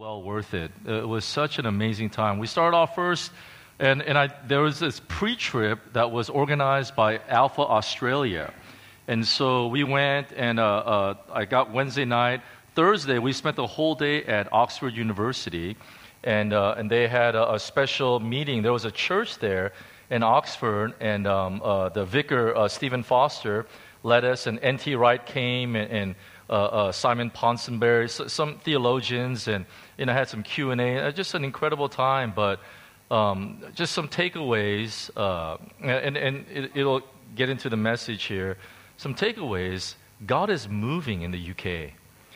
well worth it. It was such an amazing time. We started off first, and there was this pre-trip that was organized by Alpha Australia. And so we went, and I got Wednesday night. Thursday, we spent the whole day at Oxford University, and they had a special meeting. There was a church there in Oxford, and the vicar, Stephen Foster, led us, and N.T. Wright came, and Simon Ponsonbury, some theologians, and had some Q&A. Just an incredible time, but just some takeaways, and it'll get into the message here. Some takeaways. God is moving in the UK.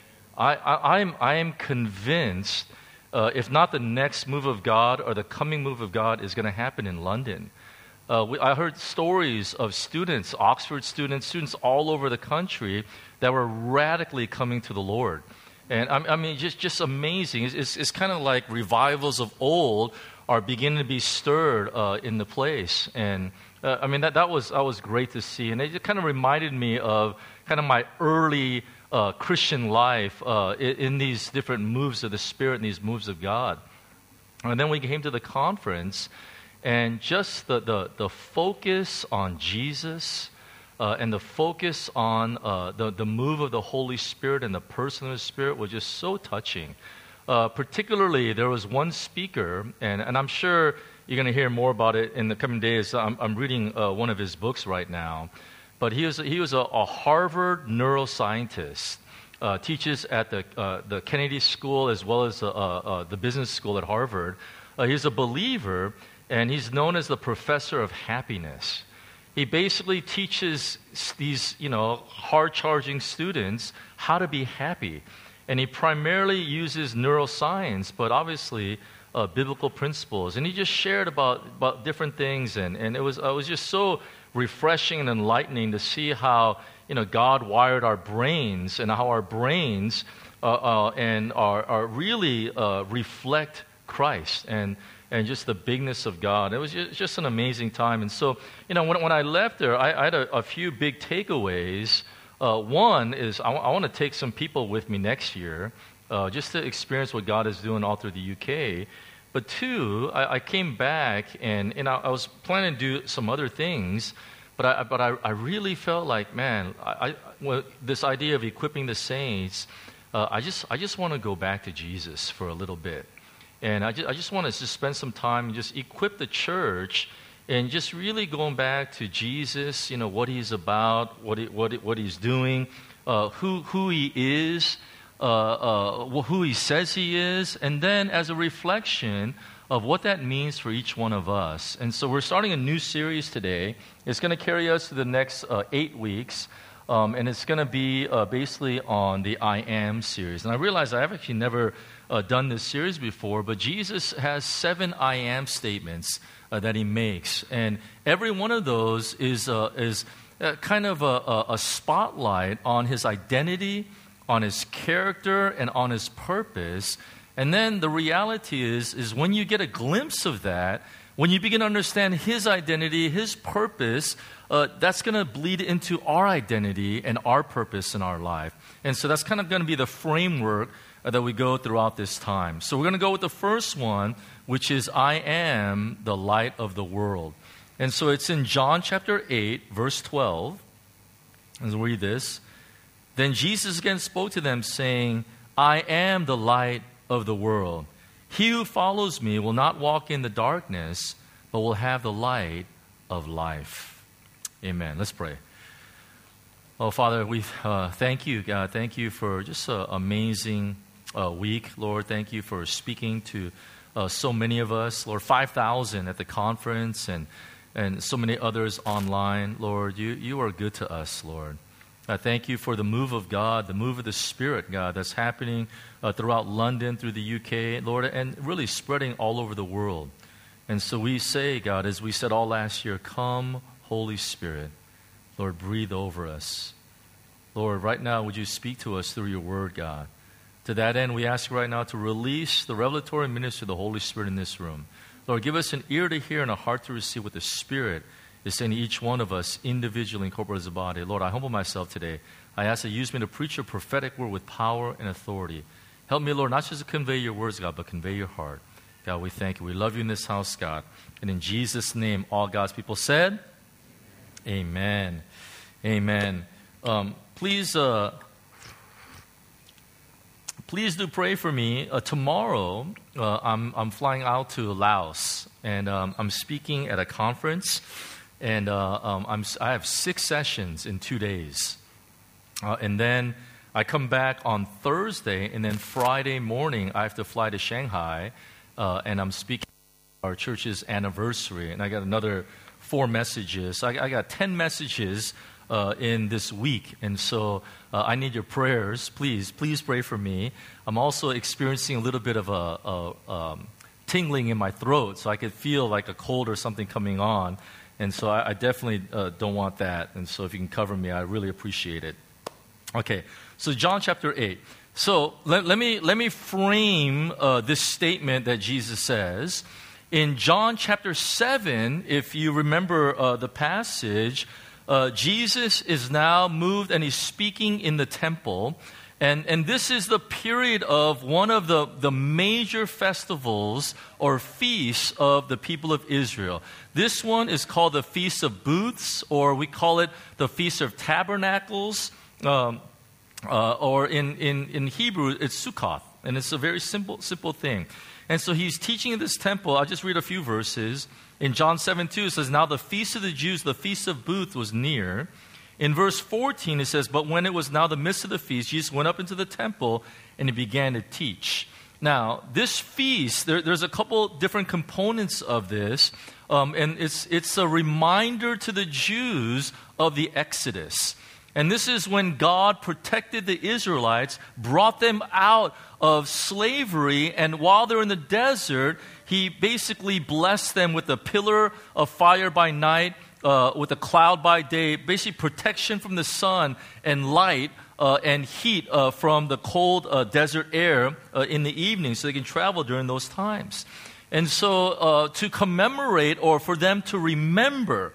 I am convinced, if not the next move of God or the coming move of God, is going to happen in London. I heard stories of students, Oxford students all over the country that were radically coming to the Lord. And I mean, just amazing. It's kind of like revivals of old are beginning to be stirred in the place. And I mean, that was great to see. And it kind of reminded me of kind of my early Christian life in these different moves of the Spirit and these moves of God. And then we came to the conference, and just the focus on Jesus and the focus on the move of the Holy Spirit and the person of the Spirit was just so touching. Particularly, there was one speaker, and I'm sure you're going to hear more about it in the coming days. I'm reading one of his books right now. But he was a Harvard neuroscientist, teaches at the Kennedy School as well as the business school at Harvard. He's a believer, and he's known as the professor of happiness. He basically teaches these, hard-charging students how to be happy. And he primarily uses neuroscience, but obviously biblical principles. And he just shared about different things, and it was just so refreshing and enlightening to see how God wired our brains and how our brains are really reflect Christ and just the bigness of God. It was just an amazing time. And so, when I left there, I had a few big takeaways. One is I want to take some people with me next year just to experience what God is doing all through the UK. But two, I came back and I was planning to do some other things, but I really felt like, man, this idea of equipping the saints, I just want to go back to Jesus for a little bit. And I just want to just spend some time and just equip the church and just really going back to Jesus, what he's about, what he's doing, who he is, who he says he is, and then as a reflection of what that means for each one of us. And so we're starting a new series today. It's going to carry us to the next 8 weeks, and it's going to be basically on the I Am series. And I realize I've actually never done this series before, but Jesus has 7 I Am statements that he makes. And every one of those is kind of a spotlight on his identity, on his character, and on his purpose. And then the reality is when you get a glimpse of that, when you begin to understand his identity, his purpose, that's going to bleed into our identity and our purpose in our life. And so that's kind of going to be the framework that we go throughout this time. So we're going to go with the first one, which is I am the light of the world. And so it's in John chapter 8, verse 12. Let's read this. Then Jesus again spoke to them, saying, I am the light of the world. He who follows me will not walk in the darkness, but will have the light of life. Amen. Let's pray. Oh, Father, we thank you, God. Thank you for just an amazing week, Lord. Thank you for speaking to so many of us. Lord, 5,000 at the conference and so many others online. Lord, you are good to us, Lord. I thank you for the move of God, the move of the Spirit, God, that's happening throughout London, through the UK, Lord, and really spreading all over the world. And so we say, God, as we said all last year, come, Holy Spirit. Lord, breathe over us. Lord, right now, would you speak to us through your word, God? To that end, we ask right now to release the revelatory ministry of the Holy Spirit in this room. Lord, give us an ear to hear and a heart to receive what the Spirit is saying to each one of us individually and corporate as a body. Lord, I humble myself today. I ask that you use me to preach your prophetic word with power and authority. Help me, Lord, not just to convey your words, God, but convey your heart. God, we thank you. We love you in this house, God. And in Jesus' name, all God's people said, amen. Amen. Please do pray for me. Tomorrow, I'm flying out to Laos, and I'm speaking at a conference, and I have 6 sessions in 2 days. And then I come back on Thursday, and then Friday morning, I have to fly to Shanghai, and I'm speaking at our church's anniversary, and I got another 4 messages. I got 10 messages in this week, and so I need your prayers. Please pray for me. I'm also experiencing a little bit of a tingling in my throat, so I could feel like a cold or something coming on, and so I definitely don't want that, and so if you can cover me, I really appreciate it. Okay, so John chapter 8. So let me frame this statement that Jesus says. In John chapter 7, if you remember the passage, Jesus is now moved and he's speaking in the temple. And this is the period of one of the major festivals or feasts of the people of Israel. This one is called the Feast of Booths, or we call it the Feast of Tabernacles. Or in Hebrew, it's Sukkot, and it's a very simple thing. And so he's teaching in this temple. I'll just read a few verses. In John 7:2, it says, "Now the feast of the Jews, the Feast of Booths, was near." In verse 14, it says, "But when it was now the midst of the feast, Jesus went up into the temple, and he began to teach." Now, this feast, there's a couple different components of this, and it's a reminder to the Jews of the Exodus. And this is when God protected the Israelites, brought them out of slavery, and while they're in the desert, he basically blessed them with a pillar of fire by night, with a cloud by day, basically protection from the sun and light and heat from the cold desert air in the evening, so they can travel during those times. And so to commemorate, or for them to remember,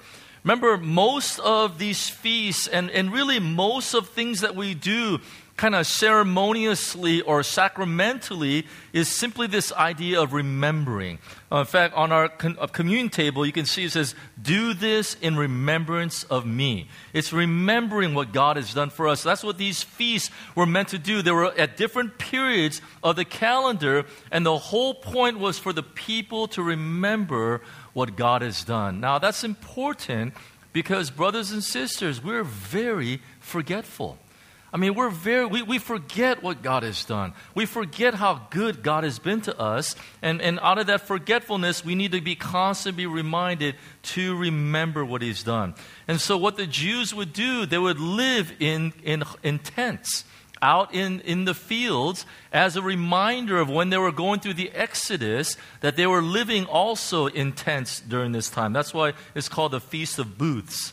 most of these feasts and really most of things that we do kind of ceremoniously or sacramentally is simply this idea of remembering. In fact, on our communion table, you can see it says, "Do this in remembrance of me." It's remembering what God has done for us. That's what these feasts were meant to do. They were at different periods of the calendar, and the whole point was for the people to remember what God has done. Now, that's important because, brothers and sisters, we're very forgetful. I mean, we forget what God has done. We forget how good God has been to us. And out of that forgetfulness, we need to be constantly reminded to remember what He's done. And so what the Jews would do, they would live in tents out in the fields as a reminder of when they were going through the Exodus, that they were living also in tents during this time. That's why it's called the Feast of Booths.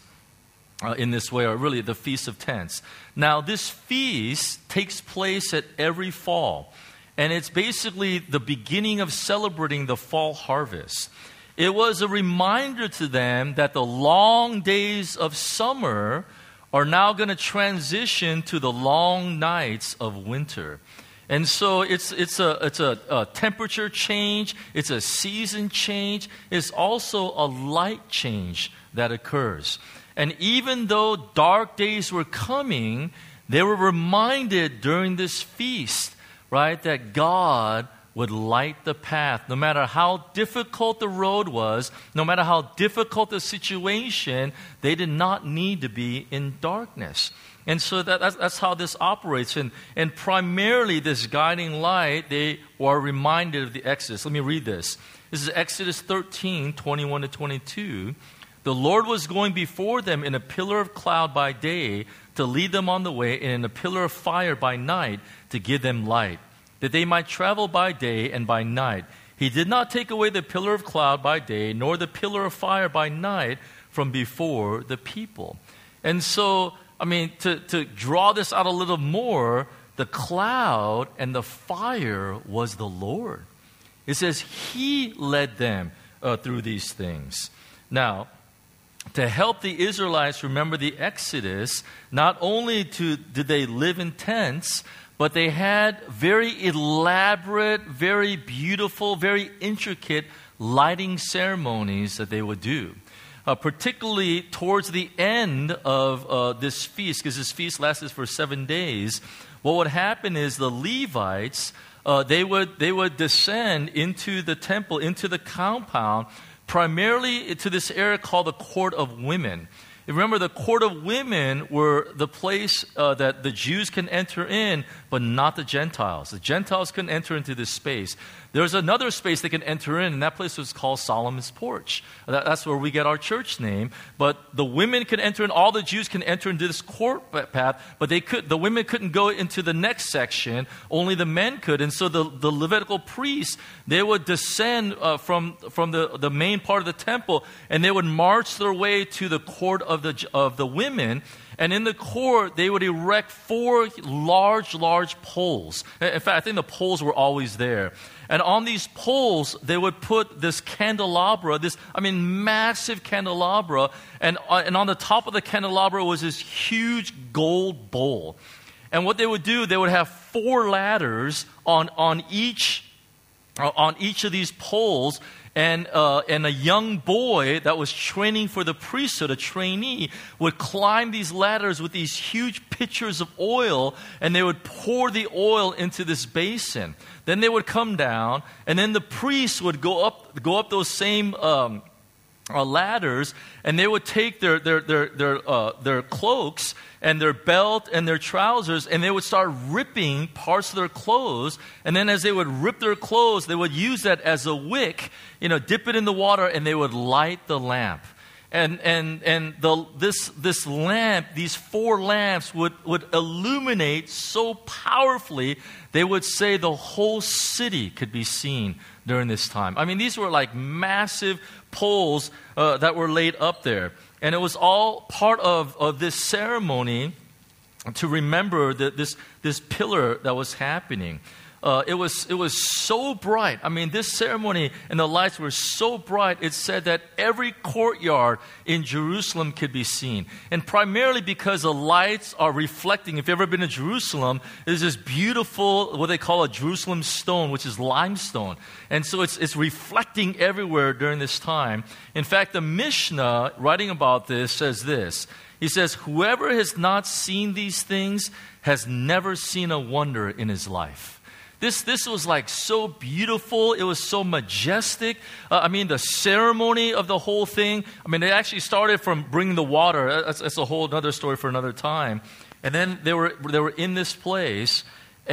In this way, or really the Feast of Tents. Now, this feast takes place at every fall, and it's basically the beginning of celebrating the fall harvest. It was a reminder to them that the long days of summer are now going to transition to the long nights of winter. And so it's a temperature change, it's a season change, it's also a light change that occurs. And even though dark days were coming, they were reminded during this feast, right, that God would light the path. No matter how difficult the road was, no matter how difficult the situation, they did not need to be in darkness. And so that's how this operates. And primarily this guiding light, they were reminded of the Exodus. Let me read this. This is Exodus 13, 21 to 22. "The Lord was going before them in a pillar of cloud by day to lead them on the way, and in a pillar of fire by night to give them light, that they might travel by day and by night. He did not take away the pillar of cloud by day, nor the pillar of fire by night from before the people." And so, I mean, to draw this out a little more, the cloud and the fire was the Lord. It says He led them through these things. Now, to help the Israelites remember the Exodus, not only did they live in tents, but they had very elaborate, very beautiful, very intricate lighting ceremonies that they would do. Particularly towards the end of this feast, because this feast lasted for 7 days, what would happen is the Levites, they would descend into the temple, into the compound, primarily to this area called the Court of Women. Remember, the Court of Women were the place that the Jews can enter in, but not the Gentiles. The Gentiles couldn't enter into this space. There's another space they can enter in, and that place was called Solomon's Porch. That's where we get our church name. But the women could enter in, all the Jews can enter into this court path, but the women couldn't go into the next section, only the men could. And so the Levitical priests, they would descend from the main part of the temple, and they would march their way to the court of the women. And in the court, they would erect 4 large poles. In fact, I think the poles were always there. And on these poles, they would put this candelabra, massive candelabra. And on the top of the candelabra was this huge gold bowl. And what they would do, they would have 4 ladders on each of these poles. And a young boy that was training for the priesthood, a trainee, would climb these ladders with these huge pitchers of oil, and they would pour the oil into this basin. Then they would come down, and then the priests would go up those same ladders, and they would take their cloaks and their belt and their trousers, and they would start ripping parts of their clothes. And then as they would rip their clothes, they would use that as a wick, dip it in the water, and they would light the lamp. And this lamp, these 4 lamps would illuminate so powerfully, they would say the whole city could be seen during this time. These were like massive poles that were laid up there. And it was all part of this ceremony to remember this pillar that was happening. It was so bright. This ceremony and the lights were so bright, it said that every courtyard in Jerusalem could be seen. And primarily because the lights are reflecting. If you've ever been to Jerusalem, there's this beautiful, what they call a Jerusalem stone, which is limestone. And so it's reflecting everywhere during this time. In fact, the Mishnah, writing about this, says this. He says, whoever has not seen these things has never seen a wonder in his life. This was like so beautiful. It was so majestic. The ceremony of the whole thing. They actually started from bringing the water. That's a whole other story for another time. And then they were in this place.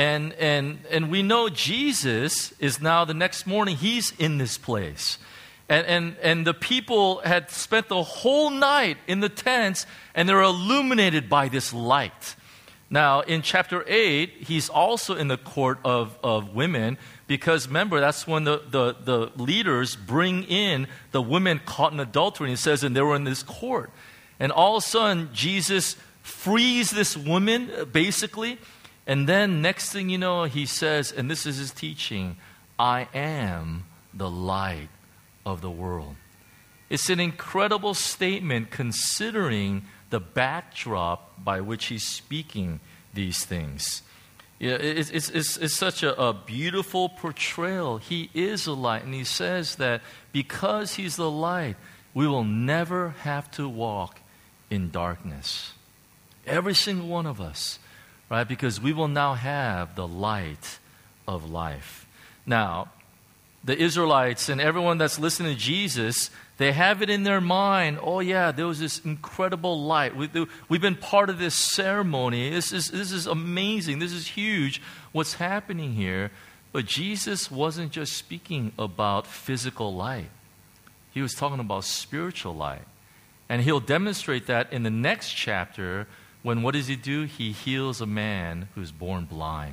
And we know Jesus is now, the next morning, he's in this place. And the people had spent the whole night in the tents, and they were illuminated by this light. Now, in chapter 8, he's also in the court of women, because remember, that's when the leaders bring in the women caught in adultery. And it says, and they were in this court. And all of a sudden, Jesus frees this woman, basically. And then next thing you know, he says, and this is his teaching, I am the light of the world. It's an incredible statement considering the backdrop by which he's speaking these things. Yeah, it's such a beautiful portrayal. He is a light, and he says that because he's the light, we will never have to walk in darkness. Every single one of us, right? Because we will now have the light of life. Now, the Israelites and everyone that's listening to Jesus, they have it in their mind, oh yeah, there was this incredible light. We've been part of this ceremony. This is amazing. This is huge what's happening here. But Jesus wasn't just speaking about physical light. He was talking about spiritual light. And he'll demonstrate that in the next chapter when what does he do? He heals a man who's born blind.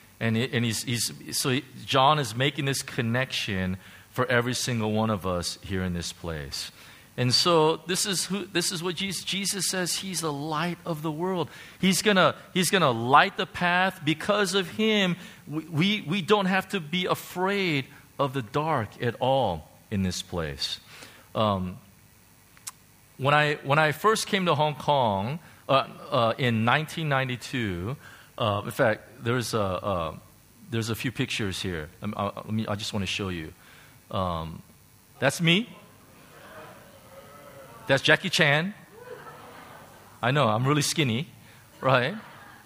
So John is making this connection for every single one of us here in this place. And so this is what Jesus says. He's the light of the world. He's gonna light the path. Because of him, we don't have to be afraid of the dark at all in this place. When I first came to Hong Kong in 1992, In fact, there's a few pictures here. I just want to show you. That's me. That's Jackie Chan. I know, I'm really skinny, right?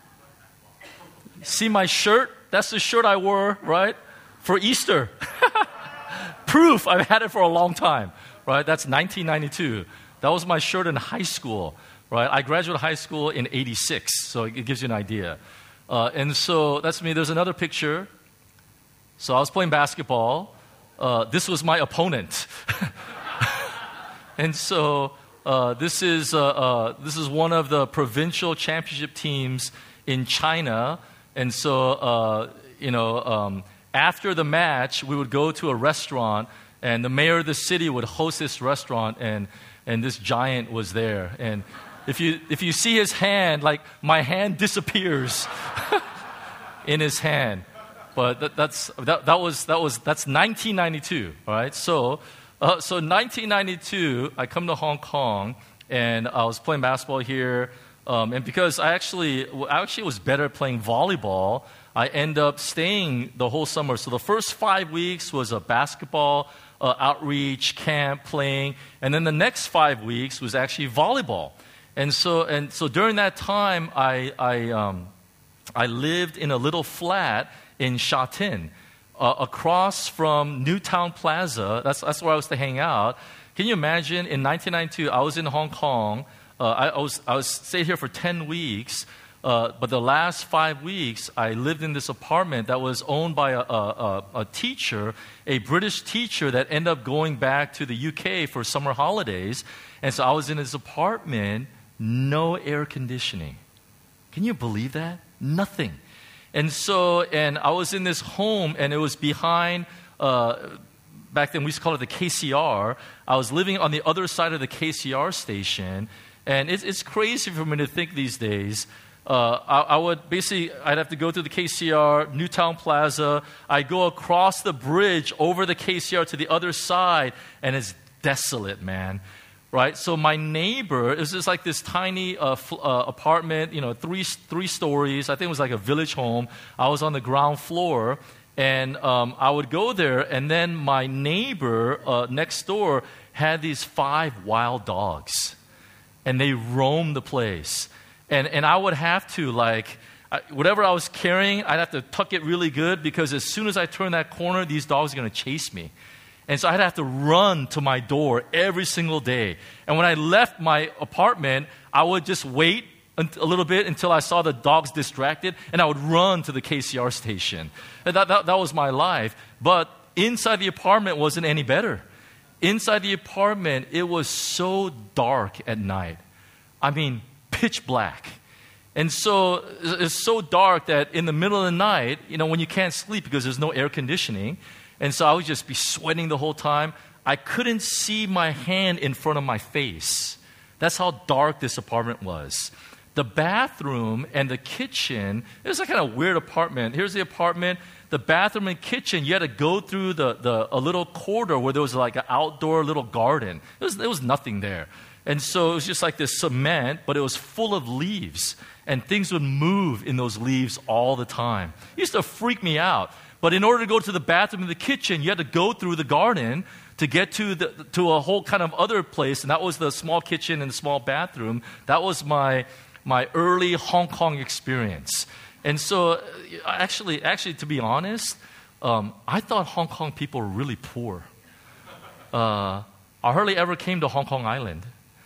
See my shirt? That's the shirt I wore, right, for Easter. Proof I've had it for a long time, right? That's 1992. That was my shirt in high school, right? I graduated high school in 86, so it gives you an idea. And so that's me. There's another picture. So I was playing basketball. This was my opponent. And so this is one of the provincial championship teams in China. And so, after the match, we would go to a restaurant, and the mayor of the city would host this restaurant, and this giant was there. And if you see his hand, like my hand disappears in his hand. But that's 1992, all right? So 1992, I come to Hong Kong, and I was playing basketball here. And because I actually was better at playing volleyball, I end up staying the whole summer. So the first 5 weeks was a basketball outreach camp playing, and then the next 5 weeks was actually volleyball. And so during that time, I lived in a little flat in Sha Tin, across from Newtown Plaza. That's where I was to hang out. Can you imagine? In 1992, I was in Hong Kong. I was stayed here for 10 weeks, but the last 5 weeks, I lived in this apartment that was owned by a teacher, a British teacher that ended up going back to the UK for summer holidays. And so I was in his apartment, no air conditioning. Can you believe that? Nothing. And I was in this home, and it was behind, back then we used to call it the KCR. I was living on the other side of the KCR station, and it's crazy for me to think these days. I'd have to go through the KCR, Newtown Plaza. I go across the bridge over the KCR to the other side, and it's desolate, man. Right? So my neighbor, it was just like this tiny apartment, three stories. I think it was like a village home. I was on the ground floor, and I would go there, and then my neighbor next door had these 5 wild dogs, and they roamed the place. And I would have to, whatever I was carrying, I'd have to tuck it really good, because as soon as I turn that corner, these dogs are going to chase me. And so I'd have to run to my door every single day. And when I left my apartment, I would just wait a little bit until I saw the dogs distracted, and I would run to the KCR station. And that was my life. But inside the apartment wasn't any better. Inside the apartment, it was so dark at night. I mean, pitch black. And so it's so dark that in the middle of the night, when you can't sleep because there's no air conditioning, and so I would just be sweating the whole time. I couldn't see my hand in front of my face. That's how dark this apartment was. The bathroom and the kitchen, it was a kind of weird apartment. Here's the apartment. The bathroom and kitchen, you had to go through a little corridor where there was like an outdoor little garden. There was nothing there. And so it was just like this cement, but it was full of leaves. And things would move in those leaves all the time. It used to freak me out. But in order to go to the bathroom and the kitchen, you had to go through the garden to get to a whole kind of other place, and that was the small kitchen and the small bathroom. That was my early Hong Kong experience. And so, actually, to be honest, I thought Hong Kong people were really poor. I hardly ever came to Hong Kong Island.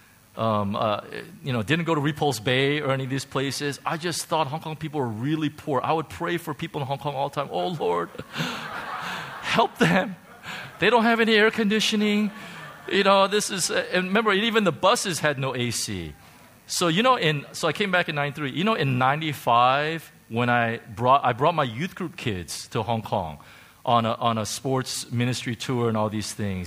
Didn't go to Repulse Bay or any of these places. I just thought Hong Kong people were really poor. I would pray for people in Hong Kong all the time. Oh, Lord, help them. They don't have any air conditioning. And remember, even the buses had no AC. So, I came back in 93. In 95, when I brought my youth group kids to Hong Kong on a sports ministry tour and all these things.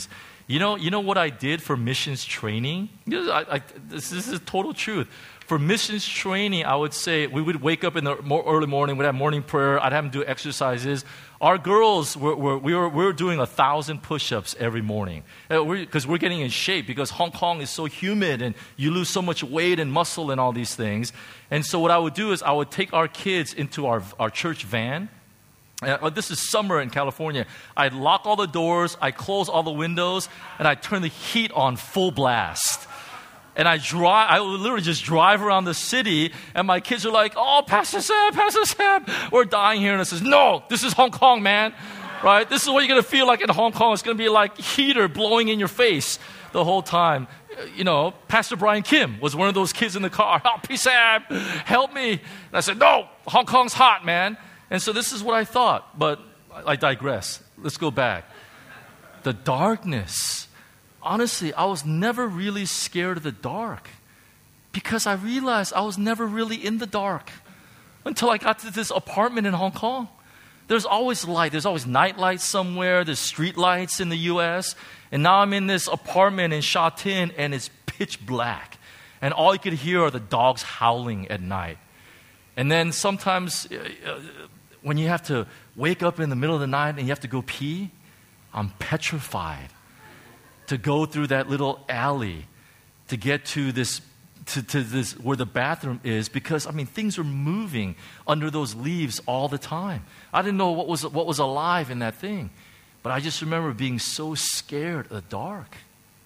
You know what I did for missions training? This is total truth. For missions training, I would say we would wake up in the early morning, we'd have morning prayer, I'd have them do exercises. Our girls, we were doing 1,000 push-ups every morning because we're getting in shape because Hong Kong is so humid and you lose so much weight and muscle and all these things. And so what I would do is I would take our kids into our church van. This is summer in California. I'd lock all the doors, I'd close all the windows, and I'd turn the heat on full blast. And I would literally just drive around the city, and my kids are like, oh, Pastor Sam, we're dying here. And I says, no, this is Hong Kong, man. Right? This is what you're going to feel like in Hong Kong. It's going to be like heater blowing in your face the whole time. You know, Pastor Brian Kim was one of those kids in the car. Oh, Sam, help me. And I said, no, Hong Kong's hot, man. And so this is what I thought, but I digress. Let's go back. The darkness. Honestly, I was never really scared of the dark because I realized I was never really in the dark until I got to this apartment in Hong Kong. There's always light. There's always night lights somewhere. There's street lights in the U.S. And now I'm in this apartment in Sha Tin, and it's pitch black. And all you could hear are the dogs howling at night. And then sometimes when you have to wake up in the middle of the night and you have to go pee, I'm petrified to go through that little alley to get to this where the bathroom is because, I mean, things are moving under those leaves all the time. I didn't know what was alive in that thing. But I just remember being so scared of the dark.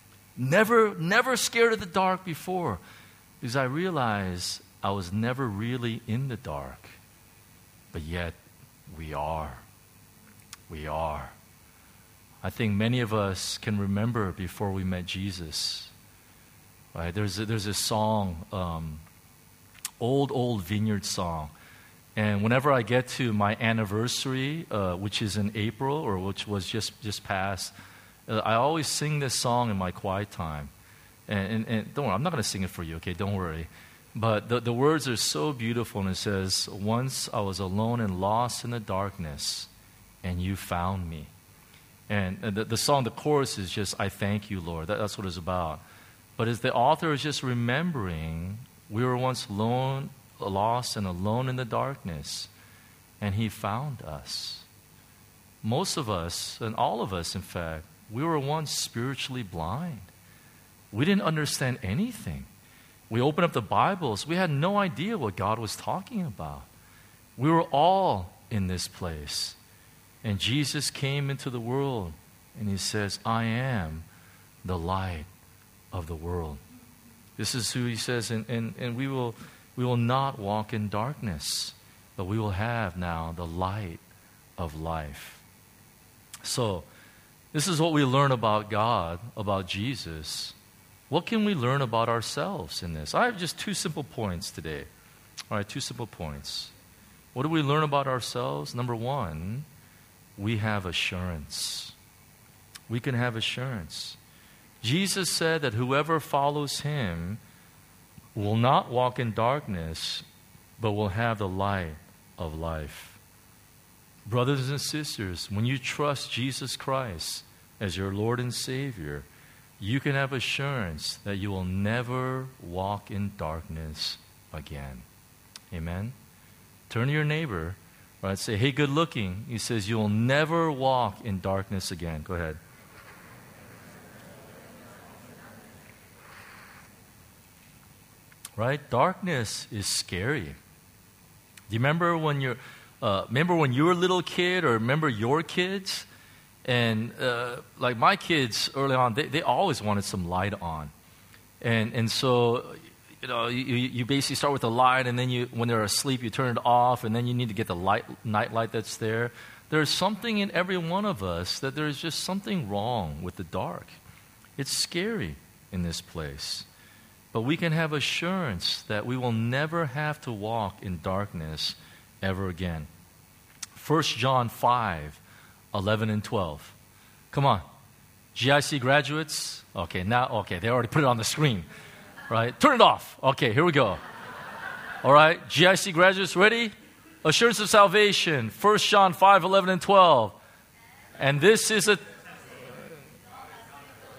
Never scared of the dark before because I realized I was never really in the dark. But yet, we are. We are. I think many of us can remember before we met Jesus. Right? There's a song, old Vineyard song. And whenever I get to my anniversary, which is in April, or which was just past, I always sing this song in my quiet time. And don't worry, I'm not going to sing it for you, okay? Don't worry. But the words are so beautiful, and it says, once I was alone and lost in the darkness, and you found me. And the song, the chorus is just, I thank you, Lord. That's what it's about. But as the author is just remembering, we were once lost and alone in the darkness, and he found us. Most of us, and all of us, in fact, we were once spiritually blind. We didn't understand anything. We opened up the Bibles. We had no idea what God was talking about. We were all in this place. And Jesus came into the world, and he says, I am the light of the world. This is who he says, and we will not walk in darkness, but we will have now the light of life. So, this is what we learn about God, about Jesus. What can we learn about ourselves in this? I have just 2 simple points today. All right, 2 simple points. What do we learn about ourselves? Number 1, we have assurance. We can have assurance. Jesus said that whoever follows him will not walk in darkness, but will have the light of life. Brothers and sisters, when you trust Jesus Christ as your Lord and Savior, you can have assurance that you will never walk in darkness again. Amen? Turn to your neighbor, right? Say, hey, good looking. He says, you will never walk in darkness again. Go ahead. Right? Darkness is scary. Do you remember when you were a little kid, or remember your kids? And like my kids early on, they always wanted some light on. And so, you basically start with the light, and then when they're asleep, you turn it off, and then you need to get the night light that's there. There's something in every one of us that there's just something wrong with the dark. It's scary in this place. But we can have assurance that we will never have to walk in darkness ever again. 1 John 5, 11 and 12. Come on. GIC graduates? Okay, they already put it on the screen. Right? Turn it off. Okay, here we go. All right, GIC graduates, ready? Assurance of salvation, 1 John 5, 11 and 12. And this is a...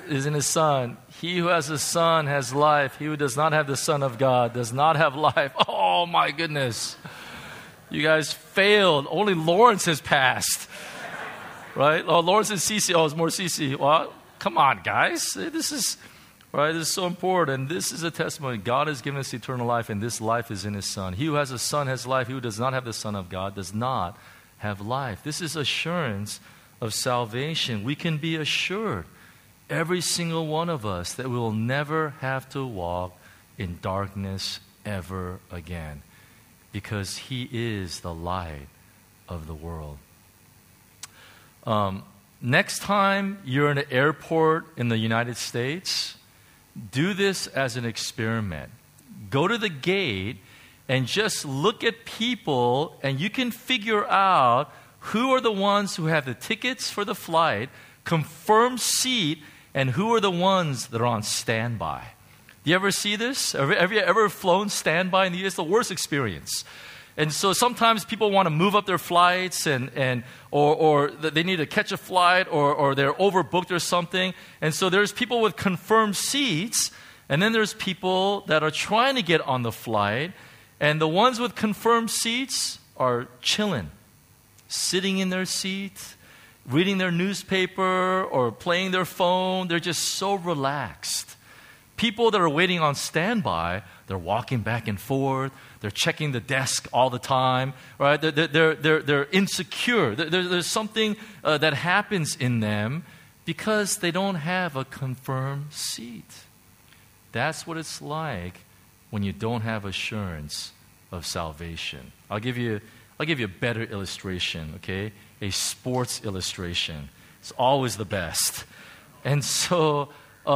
is in his Son. He who has the Son has life. He who does not have the Son of God does not have life. Oh, my goodness. You guys failed. Only Lawrence has passed. Right? Oh, Lawrence and Cece. Oh, it's more Cece. Well, come on, guys. This is so important. This is a testimony. God has given us eternal life, and this life is in his Son. He who has a Son has life. He who does not have the Son of God does not have life. This is assurance of salvation. We can be assured, every single one of us, that we will never have to walk in darkness ever again, because he is the light of the world. Next time you're in an airport in the United States, do this as an experiment. Go to the gate and just look at people, and you can figure out who are the ones who have the tickets for the flight, confirmed seat, and who are the ones that are on standby. Do you ever see this? Have you ever flown standby? And it's the worst experience. And so sometimes people want to move up their flights or they need to catch a flight or they're overbooked or something. And so there's people with confirmed seats, and then there's people that are trying to get on the flight. And the ones with confirmed seats are chilling, sitting in their seat, reading their newspaper or playing their phone. They're just so relaxed. People that are waiting on standby, they're walking back and forth. They're checking the desk all the time, right? They're insecure. There's something that happens in them because they don't have a confirmed seat. That's what it's like when you don't have assurance of salvation. I'll give you a better illustration, okay? A sports illustration. It's always the best. And so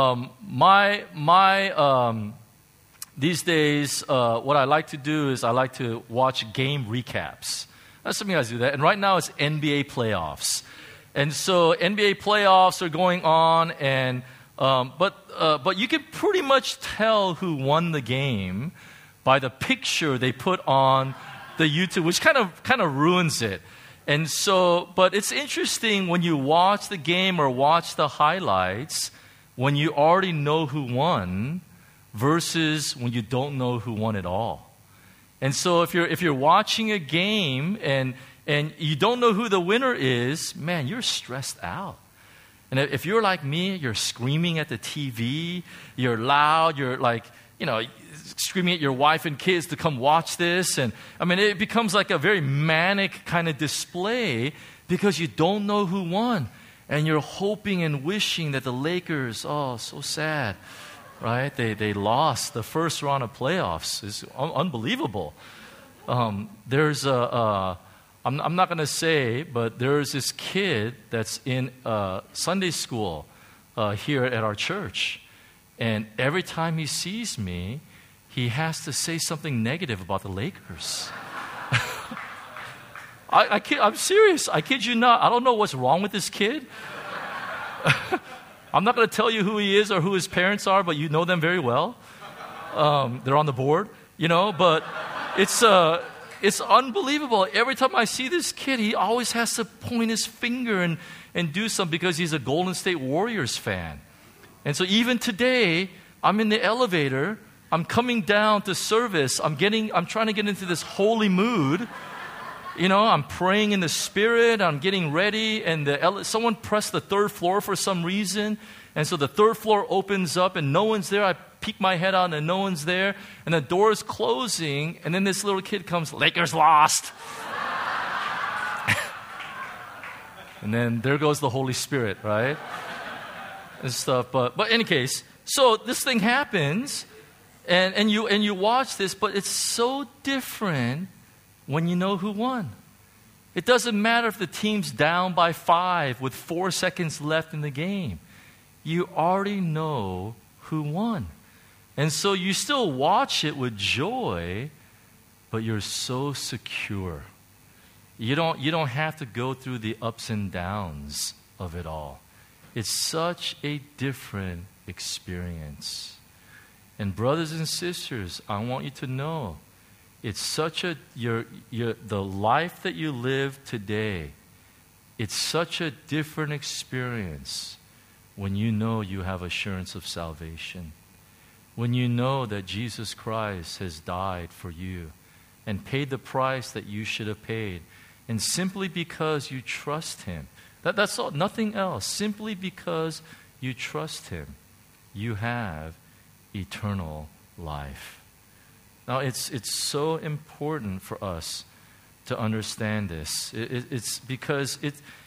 these days, what I like to do is I like to watch game recaps. That's something I do that. And right now it's NBA playoffs. And so NBA playoffs are going on, and but you can pretty much tell who won the game by the picture they put on the YouTube, which kind of ruins it. And so, but it's interesting when you watch the game or watch the highlights when you already know who won versus when you don't know who won at all. And so if you're watching a game and you don't know who the winner is, man, you're stressed out. And if you're like me, you're screaming at the TV, you're loud, you're like, screaming at your wife and kids to come watch this. And I mean, it becomes like a very manic kind of display because you don't know who won. And you're hoping and wishing that the Lakers, so sad, right? They lost the first round of playoffs. It's unbelievable. There's I'm not going to say, but there's this kid that's in Sunday school here at our church. And every time he sees me, he has to say something negative about the Lakers. I'm serious. I kid you not. I don't know what's wrong with this kid. I'm not going to tell you who he is or who his parents are, but you know them very well. They're on the board, but it's unbelievable. Every time I see this kid, he always has to point his finger and do something because he's a Golden State Warriors fan. And so even today, I'm in the elevator. I'm coming down to service. I'm trying to get into this holy mood. I'm praying in the Spirit. I'm getting ready. And someone pressed the third floor for some reason. And so the third floor opens up and no one's there. I peek my head out and no one's there. And the door is closing. And then this little kid comes, Lakers lost. And then there goes the Holy Spirit, right? And stuff. But in any case, so this thing happens. And you watch this, but it's so different when you know who won. It doesn't matter if the team's down by 5 with 4 seconds left in the game. You already know who won. And so you still watch it with joy, but you're so secure. You don't have to go through the ups and downs of it all. It's such a different experience. And brothers and sisters, I want you to know, it's such the life that you live today, it's such a different experience when you know you have assurance of salvation. When you know that Jesus Christ has died for you and paid the price that you should have paid. And simply because you trust Him, that's all, nothing else. Simply because you trust Him, you have eternal life. Now, it's so important for us to understand this. It's because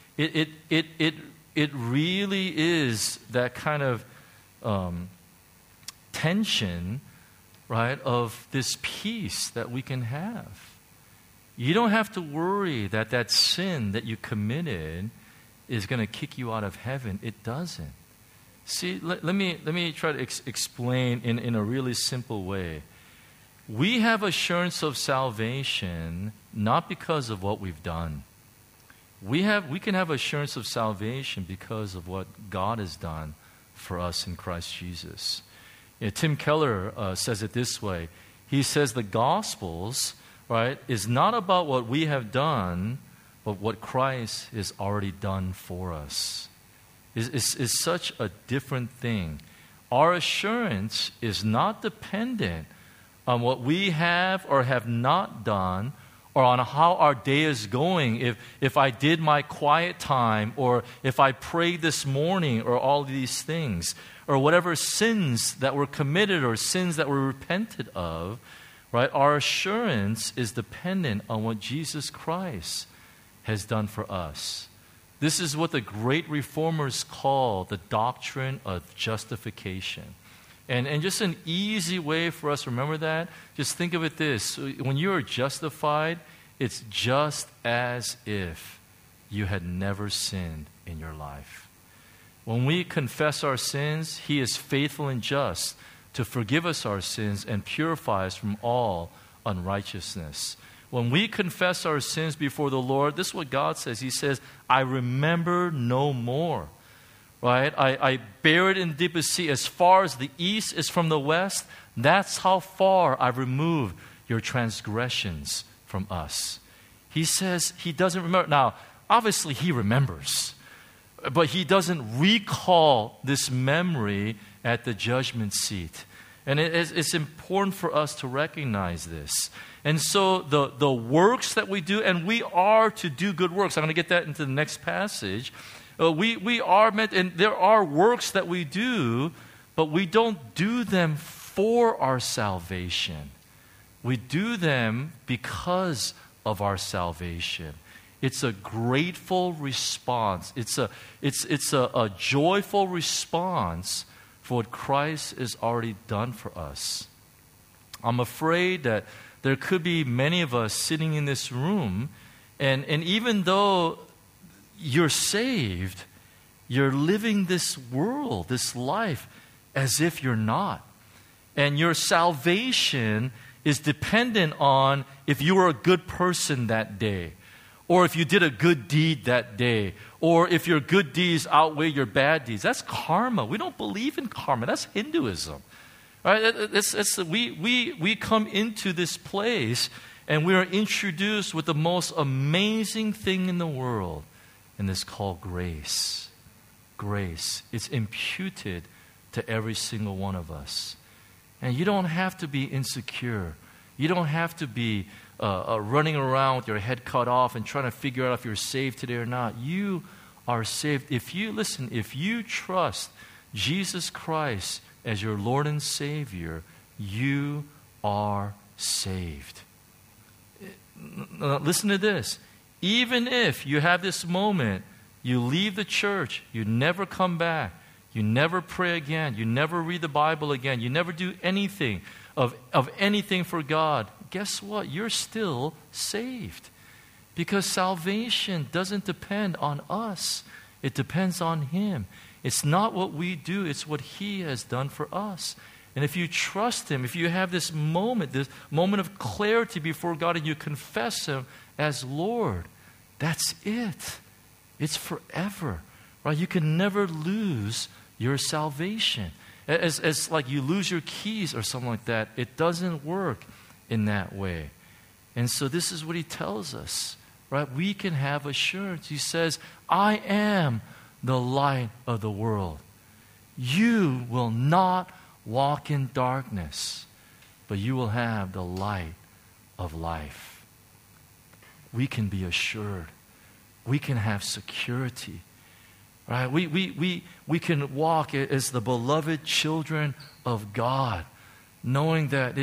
it really is that kind of tension, right, of this peace that we can have. You don't have to worry that sin that you committed is going to kick you out of heaven. It doesn't. See, let me try to explain in a really simple way. We have assurance of salvation not because of what we've done. We can have assurance of salvation because of what God has done for us in Christ Jesus. Tim Keller says it this way. He says the Gospels, right, is not about what we have done, but what Christ has already done for us. Is such a different thing. Our assurance is not dependent on what we have or have not done, or on how our day is going, if I did my quiet time, or if I prayed this morning, or all these things, or whatever sins that were committed or sins that were repented of, right? Our assurance is dependent on what Jesus Christ has done for us. This is what the great reformers call the doctrine of justification. And just an easy way for us to remember that, just think of it this. When you are justified, it's just as if you had never sinned in your life. When we confess our sins, He is faithful and just to forgive us our sins and purify us from all unrighteousness. When we confess our sins before the Lord, this is what God says. He says, I remember no more. Right? I bear it in deepest sea. As far as the east is from the west, that's how far I've removed your transgressions from us. He says He doesn't remember. Now, obviously He remembers, but He doesn't recall this memory at the judgment seat. And it's important for us to recognize this. And so the works that we do, and we are to do good works. I'm going to get that into the next passage. We are meant, and there are works that we do, but we don't do them for our salvation. We do them because of our salvation. It's a grateful response. It's a joyful response for what Christ has already done for us. I'm afraid that there could be many of us sitting in this room, and even though you're saved, you're living this world, this life, as if you're not. And your salvation is dependent on if you were a good person that day, or if you did a good deed that day, or if your good deeds outweigh your bad deeds. That's karma. We don't believe in karma. That's Hinduism. Right? We come into this place and we are introduced with the most amazing thing in the world, and it's called grace. Grace. It's imputed to every single one of us. And you don't have to be insecure. You don't have to be running around with your head cut off and trying to figure out if you're saved today or not. You are saved. If you trust Jesus Christ as your Lord and Savior, you are saved. Listen to this. Even if you have this moment, you leave the church, you never come back, you never pray again, you never read the Bible again, you never do anything of anything for God, guess what? You're still saved. Because salvation doesn't depend on us. It depends on Him. It's not what we do, it's what He has done for us. And if you trust Him, if you have this moment of clarity before God, and you confess Him as Lord, that's it. It's forever. Right? You can never lose your salvation. As like you lose your keys or something like that. It doesn't work in that way. And so this is what He tells us. Right? We can have assurance. He says, I am the light of the world. you will not walk in darkness, but you will have the light of life. We can be assured. We can have security. Right? We can walk as the beloved children of God, knowing that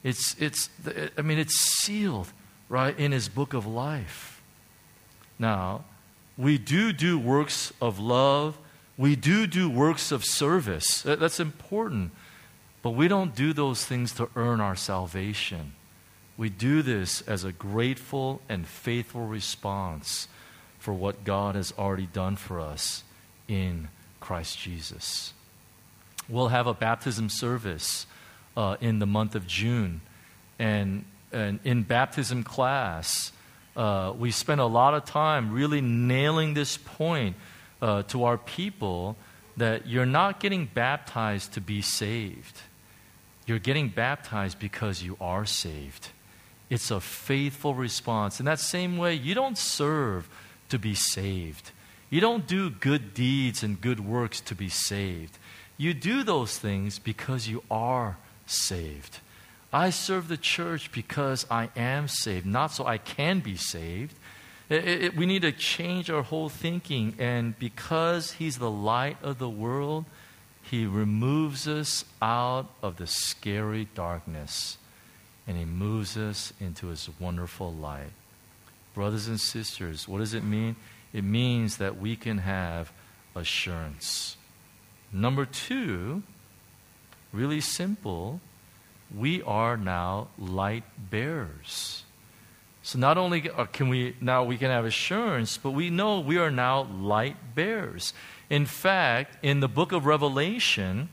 it's sealed, right, in His book of life. Now, we do works of love. We do works of service. That's important. But we don't do those things to earn our salvation. We do this as a grateful and faithful response for what God has already done for us in Christ Jesus. We'll have a baptism service in the month of June. And in baptism class, we spent a lot of time really nailing this point to our people that you're not getting baptized to be saved. You're getting baptized because you are saved. It's a faithful response. In that same way, you don't serve to be saved. You don't do good deeds and good works to be saved. You do those things because you are saved. I serve the church because I am saved, not so I can be saved. We need to change our whole thinking. And because He's the light of the world, He removes us out of the scary darkness. And He moves us into His wonderful light. Brothers and sisters, what does it mean? It means that we can have assurance. Number 2, really simple, we are now light bearers. So not only can we have assurance, but we know we are now light bearers. In fact, in the book of Revelation,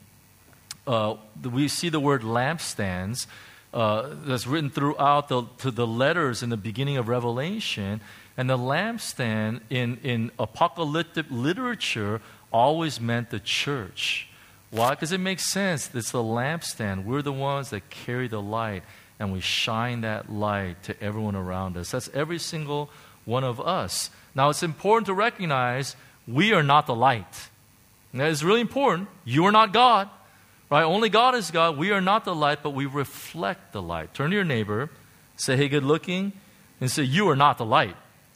we see the word lampstands that's written throughout the letters in the beginning of Revelation. And the lampstand in apocalyptic literature always meant the church. Why? Because it makes sense. It's the lampstand. We're the ones that carry the light, and we shine that light to everyone around us. That's every single one of us. Now, it's important to recognize we are not the light. That is really important. You are not God. Right? Only God is God. We are not the light, but we reflect the light. Turn to your neighbor, say, hey, good looking, and say, you are not the light.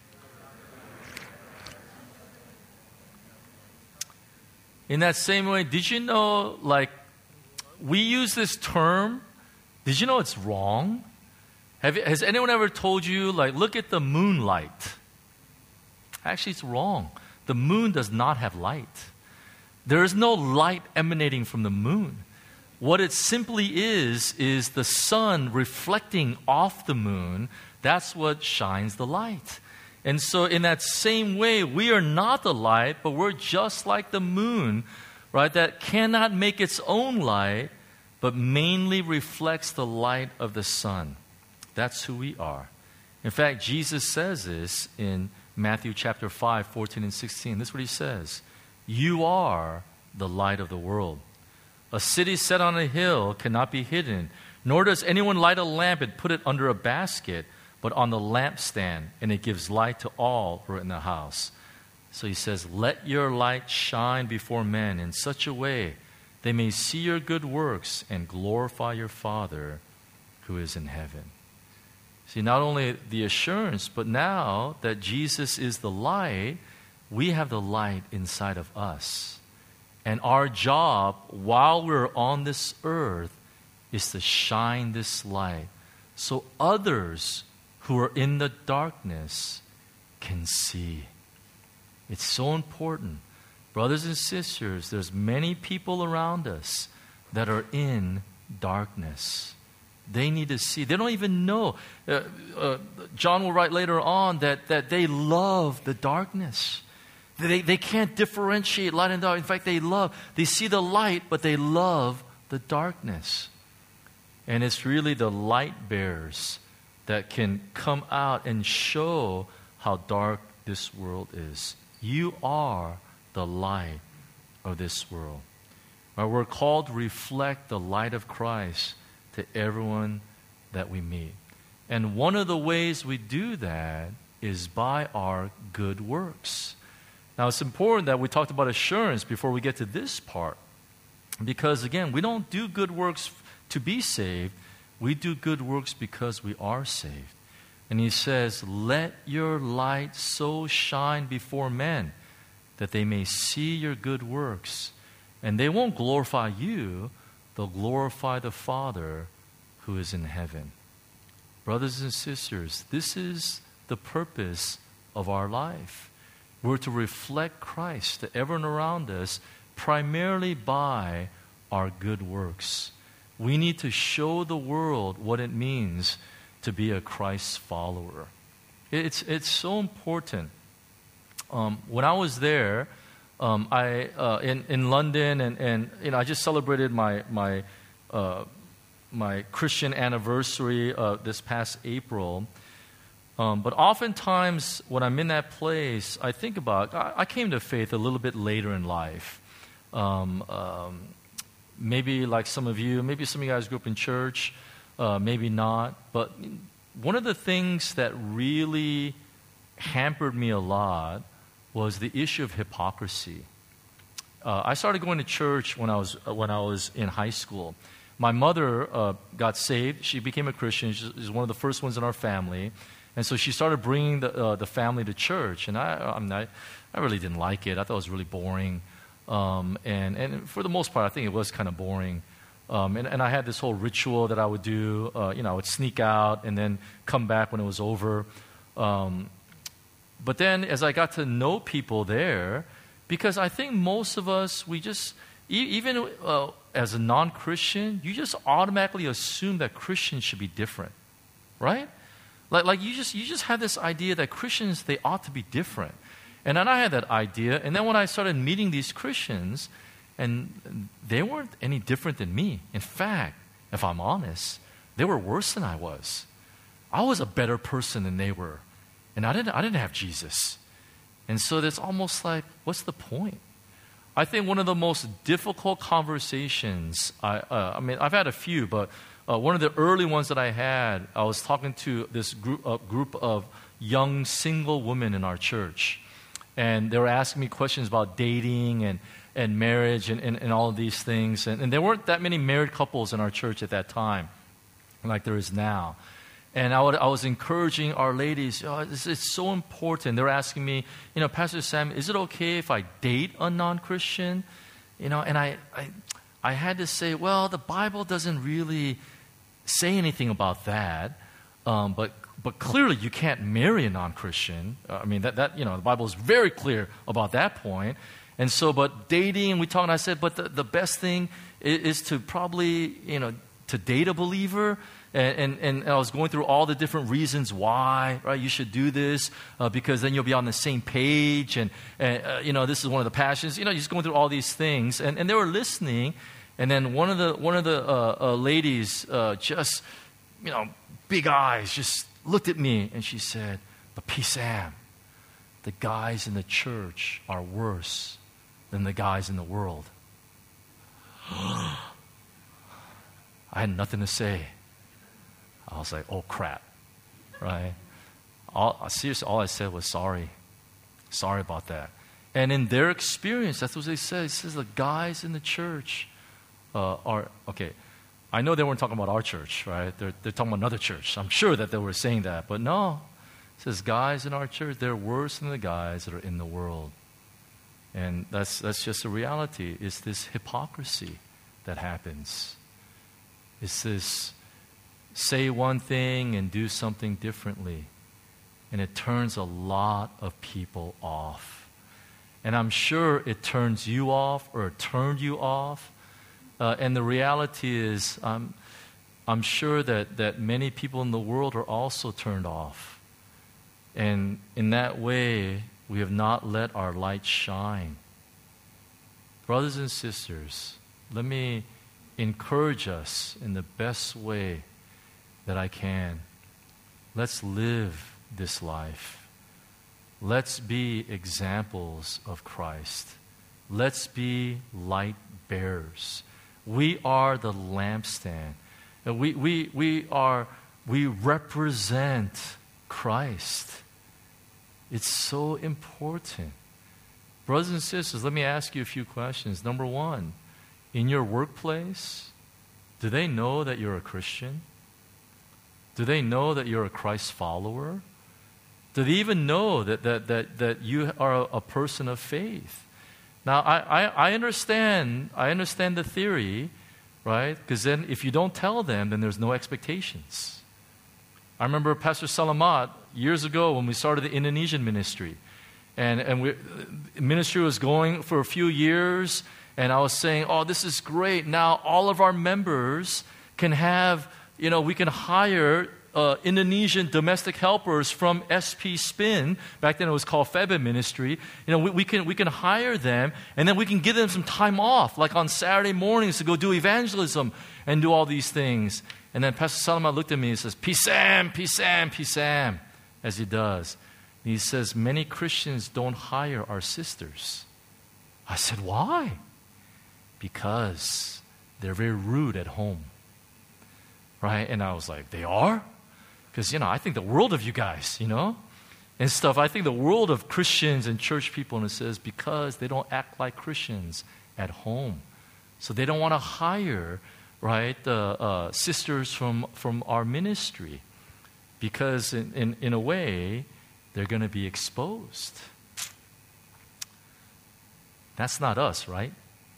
In that same way, did you know, we use this term, did you know it's wrong? Has anyone ever told you, look at the moonlight? Actually, it's wrong. The moon does not have light. There is no light emanating from the moon. What it simply is the sun reflecting off the moon. That's what shines the light. And so in that same way, we are not the light, but we're just like the moon, right? That cannot make its own light, but mainly reflects the light of the sun. That's who we are. In fact, Jesus says this in Matthew chapter 5, 14 and 16. This is what He says. You are the light of the world. A city set on a hill cannot be hidden, nor does anyone light a lamp and put it under a basket, but on the lampstand, and it gives light to all who are in the house. So He says, let your light shine before men in such a way they may see your good works and glorify your Father who is in heaven. See, not only the assurance, but now that Jesus is the light, we have the light inside of us. And our job while we're on this earth is to shine this light so others who are in the darkness can see. It's so important. Brothers and sisters, there's many people around us that are in darkness. They need to see. They don't even know. John will write later on that they love the darkness. They can't differentiate light and dark. In fact, they see the light, but they love the darkness. And it's really the light bearers that can come out and show how dark this world is. You are the light of this world. We're called to reflect the light of Christ to everyone that we meet. And one of the ways we do that is by our good works. Now, it's important that we talked about assurance before we get to this part. Because again, we don't do good works to be saved. We do good works because we are saved. And he says, let your light so shine before men that they may see your good works. And they won't glorify you, they'll glorify the Father who is in heaven. Brothers and sisters, this is the purpose of our life. We're to reflect Christ to everyone around us primarily by our good works. We need to show the world what it means to be a Christ follower. It's so important. When I was there, in London, and I just celebrated my Christian anniversary this past April. But oftentimes, when I'm in that place, I think about, I came to faith a little bit later in life. Maybe like some of you, maybe some of you guys grew up in church, maybe not. But one of the things that really hampered me a lot was the issue of hypocrisy. I started going to church when I was in high school. My mother got saved. She became a Christian. She's one of the first ones in our family. And so she started bringing the family to church. And I really didn't like it. I thought it was really boring. And for the most part, I think it was kind of boring. And I had this whole ritual that I would do. I would sneak out and then come back when it was over. But then as I got to know people there, because I think most of us, we just, even as a non-Christian, you just automatically assume that Christians should be different, right? Like you just have this idea that Christians, they ought to be different. And then I had that idea, and then when I started meeting these Christians, and they weren't any different than me. In fact, if I'm honest, they were worse than I was. I was a better person than they were. And I didn't have Jesus. And so it's almost like, what's the point? I think one of the most difficult conversations, I've had a few, but one of the early ones that I had, I was talking to this group of young single women in our church. And they were asking me questions about dating and marriage and all of these things. And there weren't that many married couples in our church at that time, like there is now. And I was encouraging our ladies, it's so important. They were asking me, Pastor Sam, is it okay if I date a non-Christian? And I had to say, well, the Bible doesn't really say anything about that. But clearly you can't marry a non-Christian. That the Bible is very clear about that point. And so, but dating, we talked, and I said, but the best thing is to probably, to date a believer. And I was going through all the different reasons why, right, you should do this, because then you'll be on the same page, and this is one of the passions. Just going through all these things, and they were listening, and then one of the ladies just, big eyes, just looked at me, and she said, "But P. Sam, the guys in the church are worse than the guys in the world." I had nothing to say. I was like, oh, crap, right? Seriously, all I said was sorry. Sorry about that. And in their experience, that's what they said. It says the guys in the church are, okay, I know they weren't talking about our church, right? They're talking about another church. I'm sure that they were saying that. But no, it says guys in our church, they're worse than the guys that are in the world. And that's just a reality. It's this hypocrisy that happens. It's this say one thing and do something differently. And it turns a lot of people off. And I'm sure it turns you off, or it turned you off. And the reality is, I'm sure that many people in the world are also turned off. And in that way, we have not let our light shine. Brothers and sisters, let me encourage us in the best way that I can. Let's live this life. Let's be examples of Christ. Let's be light bearers. We are the lampstand. We represent Christ. It's so important. Brothers and sisters, let me ask you a few questions. Number one, in your workplace, do they know that you're a Christian? Do they know that you're a Christ follower? Do they even know that you are a person of faith? Now, I understand the theory, right? Because then if you don't tell them, then there's no expectations. I remember Pastor Salamat years ago when we started the Indonesian ministry. And ministry was going for a few years, and I was saying, oh, this is great. Now all of our members can have, we can hire Indonesian domestic helpers from SP Spin. Back then it was called Febe Ministry. We can hire them, and then we can give them some time off, like on Saturday mornings to go do evangelism and do all these things. And then Pastor Salamat looked at me and says, Pisam, Pisam, Pisam, as he does. And he says, many Christians don't hire our sisters. I said, why? Because they're very rude at home. Right? And I was like, they are? Because, I think the world of you guys, and stuff. I think the world of Christians and church people, and it says, because they don't act like Christians at home. So they don't want to hire, right, sisters from our ministry. Because in a way, they're going to be exposed. That's not us, right?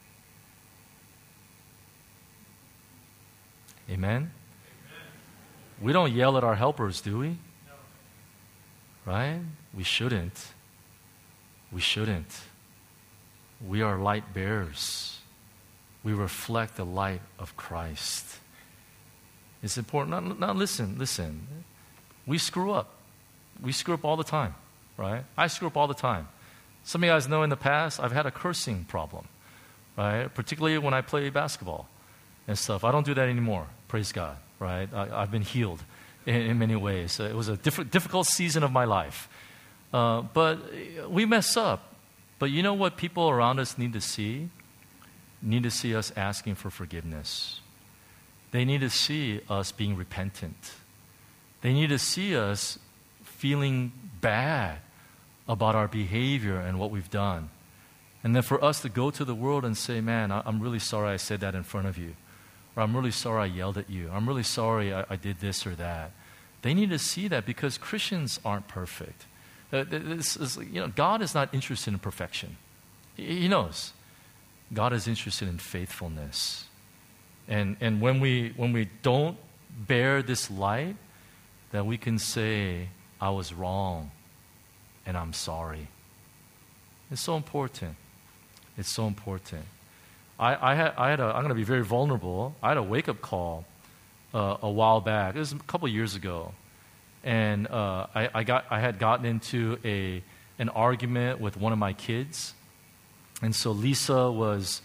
Amen? We don't yell at our helpers, do we? No. Right? We shouldn't. We shouldn't. We are light bearers. We reflect the light of Christ. It's important. Now listen. We screw up. We screw up all the time, right? I screw up all the time. Some of you guys know in the past, I've had a cursing problem, right? Particularly when I play basketball and stuff. I don't do that anymore, praise God. Right? I've been healed in many ways. It was a difficult season of my life. But we mess up. But you know what people around us need to see? Need to see us asking for forgiveness. They need to see us being repentant. They need to see us feeling bad about our behavior and what we've done. And then for us to go to the world and say, man, I'm really sorry I said that in front of you. Or I'm really sorry I yelled at you. I'm really sorry I did this or that. They need to see that because Christians aren't perfect. God is not interested in perfection. He knows. God is interested in faithfulness. And when we don't bear this light, that we can say, I was wrong and I'm sorry. It's so important. It's so important. I'm going to be very vulnerable. I had a wake-up call a while back. It was a couple years ago. And I had gotten into an argument with one of my kids. And so Lisa was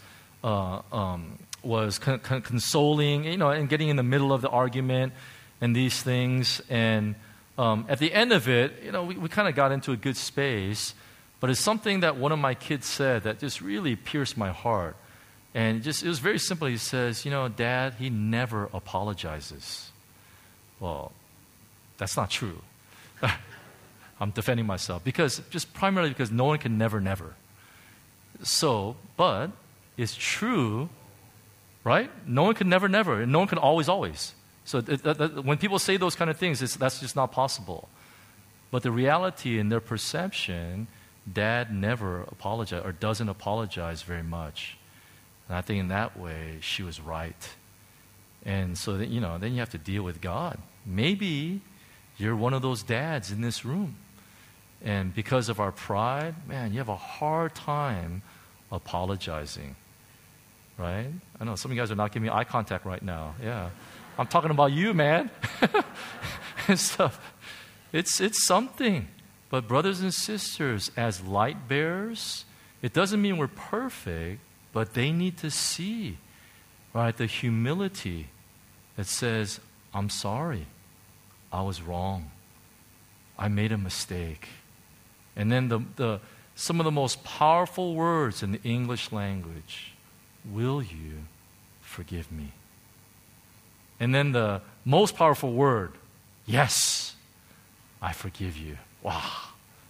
consoling, and getting in the middle of the argument and these things. And at the end of it, we kind of got into a good space. But it's something that one of my kids said that just really pierced my heart. And it was very simple. He says, Dad, he never apologizes. Well, that's not true. I'm defending myself. Primarily because no one can never. So, but it's true, right? No one can never, and no one can always. So when people say those kind of things, that's just not possible. But the reality in their perception, Dad never apologizes or doesn't apologize very much. And I think in that way, she was right. And so, then you have to deal with God. Maybe you're one of those dads in this room. And because of our pride, man, you have a hard time apologizing. Right? I know some of you guys are not giving me eye contact right now. Yeah. I'm talking about you, man. And stuff. It's something. But brothers and sisters, as light bearers, it doesn't mean we're perfect. But they need to see, right, the humility that says, I'm sorry, I was wrong, I made a mistake. And then some of the most powerful words in the English language, will you forgive me? And then the most powerful word, yes, I forgive you. Wow,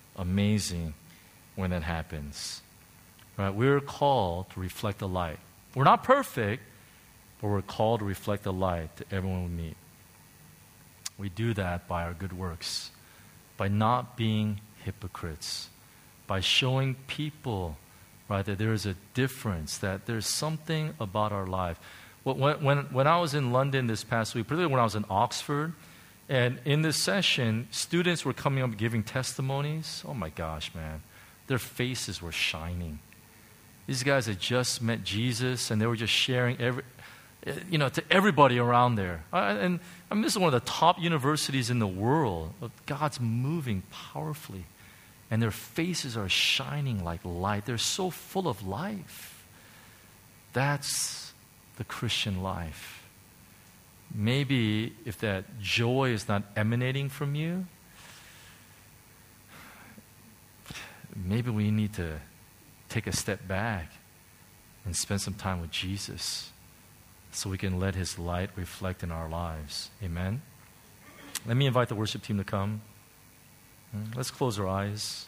amazing when that happens. Right, we're called to reflect the light. We're not perfect, but we're called to reflect the light to everyone we meet. We do that by our good works, by not being hypocrites, by showing people, right, that there is a difference, that there's something about our life. When I was in London this past week, particularly when I was in Oxford, and in this session, students were coming up giving testimonies. Oh my gosh, man. Their faces were shining. These guys had just met Jesus, and they were just sharing to everybody around there. And I mean, this is one of the top universities in the world. God's moving powerfully. And their faces are shining like light. They're so full of life. That's the Christian life. Maybe if that joy is not emanating from you, maybe we need to take a step back and spend some time with Jesus so we can let His light reflect in our lives. Amen? Let me invite the worship team to come. Let's close our eyes.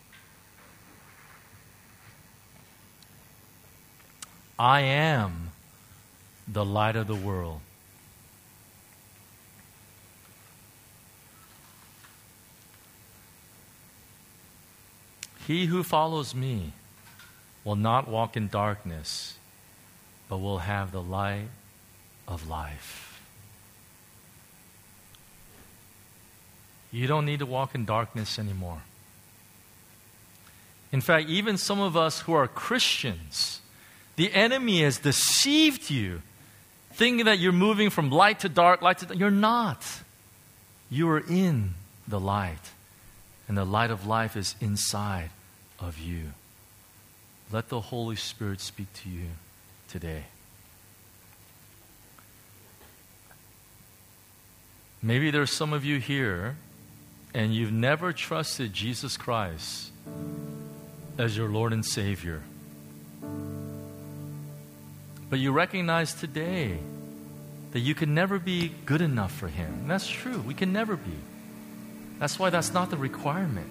I am the light of the world. He who follows me will not walk in darkness, but will have the light of life. You don't need to walk in darkness anymore. In fact, even some of us who are Christians, the enemy has deceived you, thinking that you're moving from light to dark, light to dark. You're not. You are in the light. And the light of life is inside of you. Let the Holy Spirit speak to you today. Maybe there's some of you here and you've never trusted Jesus Christ as your Lord and Savior. But you recognize today that you can never be good enough for Him. And that's true. We can never be. That's why that's not the requirement.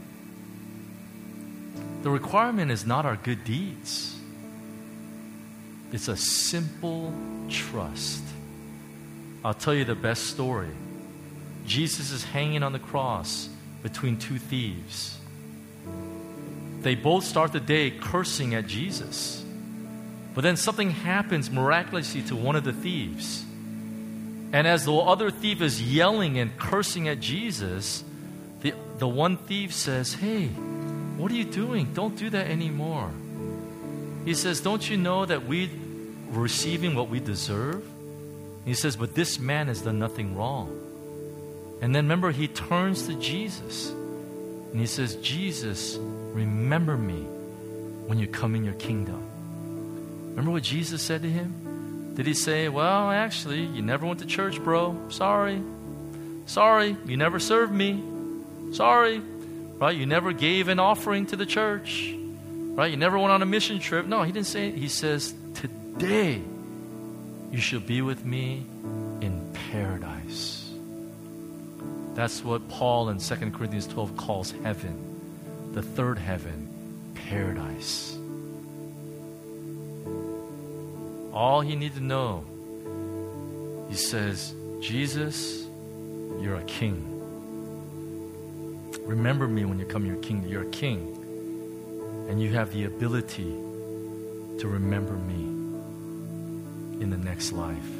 The requirement is not our good deeds. It's a simple trust. I'll tell you the best story. Jesus is hanging on the cross between two thieves. They both start the day cursing at Jesus. But then something happens miraculously to one of the thieves. And as the other thief is yelling and cursing at Jesus, the one thief says, "Hey, what are you doing? Don't do that anymore." He says, "Don't you know that we're receiving what we deserve?" He says, "But this man has done nothing wrong." And then remember, he turns to Jesus and he says, "Jesus, remember me when you come in your kingdom." Remember what Jesus said to him? Did he say, "Well, actually, you never went to church, bro. Sorry. Sorry, you never served me. Sorry. Right? You never gave an offering to the church. Right? You never went on a mission trip." No, he didn't say it. He says, "Today you shall be with me in paradise." That's what Paul in 2 Corinthians 12 calls heaven. The third heaven, paradise. All he needed to know, he says, "Jesus, you're a king. Remember me when you come to your kingdom. You're a king. And you have the ability to remember me in the next life."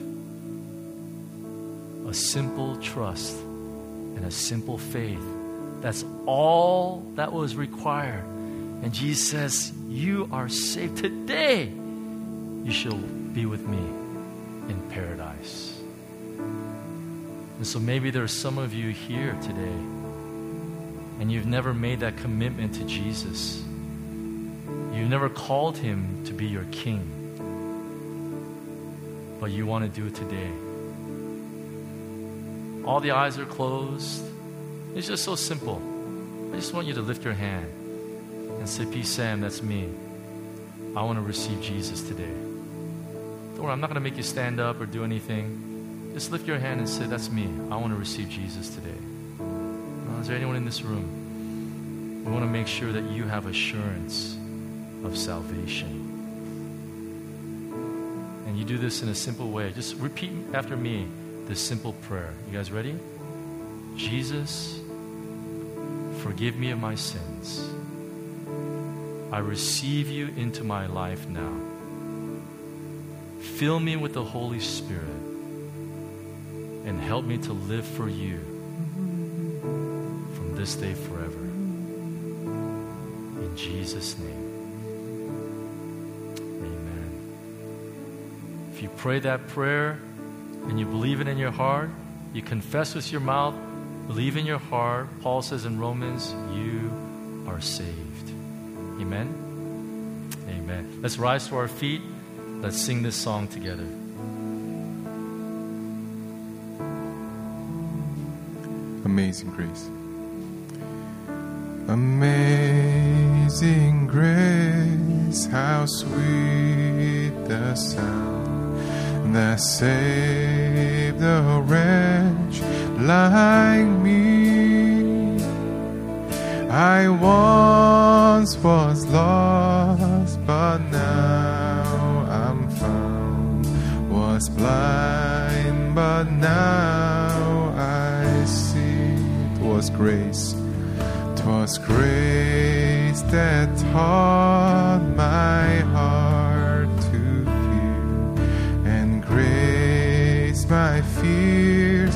A simple trust and a simple faith. That's all that was required. And Jesus says, "You are saved. Today you shall be with me in paradise." And so maybe there's some of you here today and you've never made that commitment to Jesus. You've never called Him to be your king. But you want to do it today. All the eyes are closed. It's just so simple. I just want you to lift your hand and say, "P. Sam, that's me. I want to receive Jesus today." Don't worry, I'm not going to make you stand up or do anything. Just lift your hand and say, "That's me. I want to receive Jesus today." Is there anyone in this room? We want to make sure that you have assurance of salvation. And you do this in a simple way. Just repeat after me this simple prayer. You guys ready? Jesus, forgive me of my sins. I receive you into my life now. Fill me with the Holy Spirit and help me to live for you from this day forever. In Jesus' name. If you pray that prayer and you believe it in your heart, you confess with your mouth, believe in your heart, Paul says in Romans, you are saved. Amen? Amen. Let's rise to our feet. Let's sing this song together. Amazing Grace. Amazing grace, how sweet the sound that saved a wretch like me. I once was lost, but now I'm found. Was blind, but now I see. 'Twas grace, 'twas grace that taught my heart to fear, and grace my fears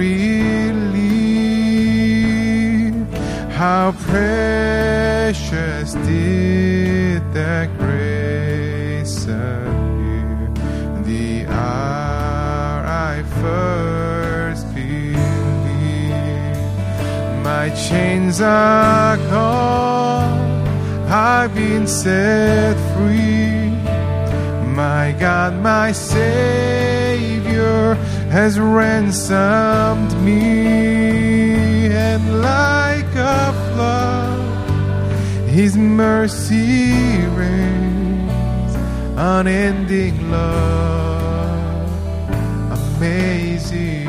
relieve. How precious did that grace appear, the hour I first believed. My chains are gone, I've been set free. My God, my Savior has ransomed me, and like a flood, His mercy reigns, unending love, amazing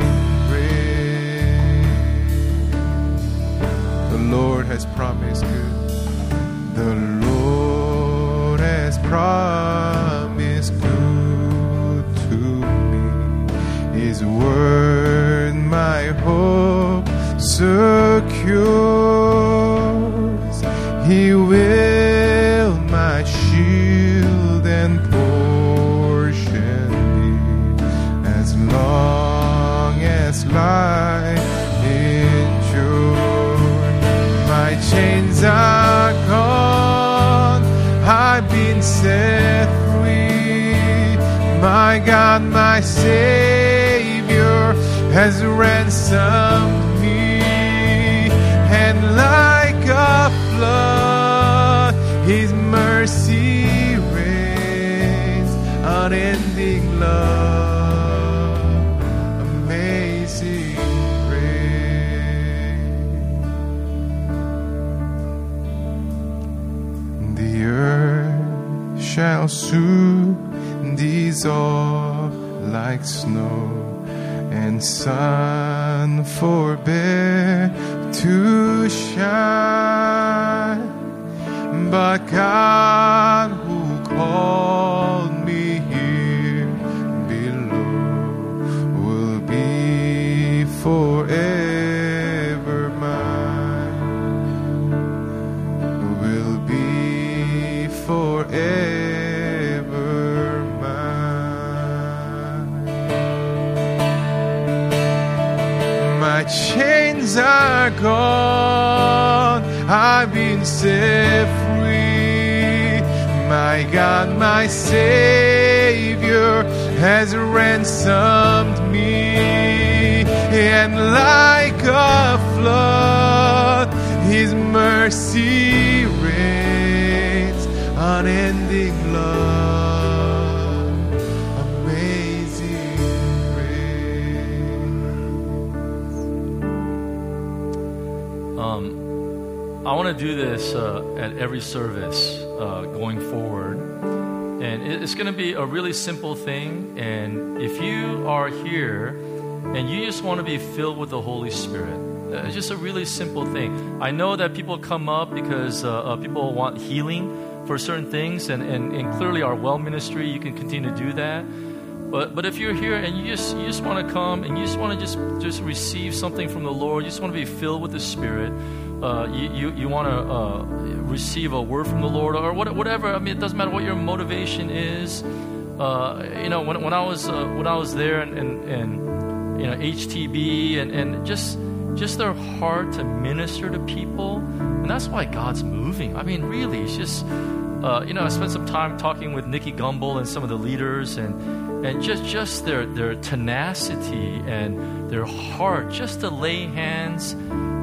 grace. The Lord has promised good. The Lord has promised good to me. His word my hope secures. He will my shield and portion be, as long as life endures. My chains are gone, I've been set free. My God, my Savior has ransomed me, and like a flood, His mercy reigns, unending love, amazing grace. The earth shall soon dissolve like snow, and sun forbear to shine. But God who called me here below will be forever mine, will be forever mine. My chains are gone, I've been set free. My God, my Savior has ransomed me, and like a flood, His mercy reigns, unending love, amazing grace. I want to do this at every service going forward. And it's going to be a really simple thing. And if you are here and you just want to be filled with the Holy Spirit, it's just a really simple thing. I know that people come up because people want healing for certain things. And clearly our well ministry, you can continue to do that. But if you're here and you just want to come and you just want to just receive something from the Lord, you just want to be filled with the Spirit, you want to receive a word from the Lord or whatever. I mean, it doesn't matter what your motivation is. When I was there and HTB and just their heart to minister to people, and that's why God's moving. I mean, really, it's just I spent some time talking with Nikki Gumbel and some of the leaders and just their tenacity and their heart just to lay hands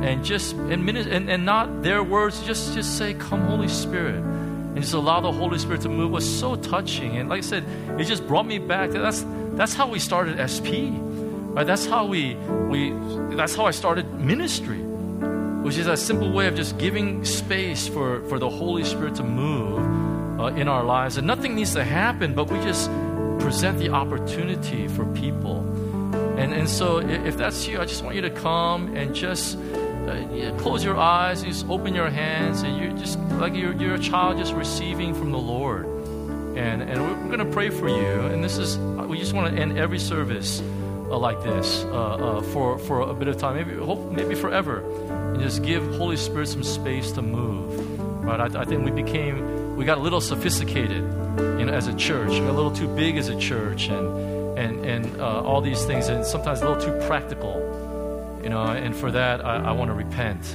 and not their words, just say, "Come, Holy Spirit," and just allow the Holy Spirit to move was so touching. And like I said, it just brought me back. That's how we started SP, right? That's how that's how I started ministry, which is a simple way of just giving space for the Holy Spirit to move in our lives. And nothing needs to happen, but we just present the opportunity for people. And so if that's you, I just want you to come and just close your eyes, you just open your hands, and you're just like you're a child just receiving from the Lord. And we're going to pray for you. And we just want to end every service like this for a bit of time, maybe forever, and just give Holy Spirit some space to move. Right? I think we got a little sophisticated, as a church. We got a little too big as a church, and all these things, and sometimes a little too practical. And for that, I want to repent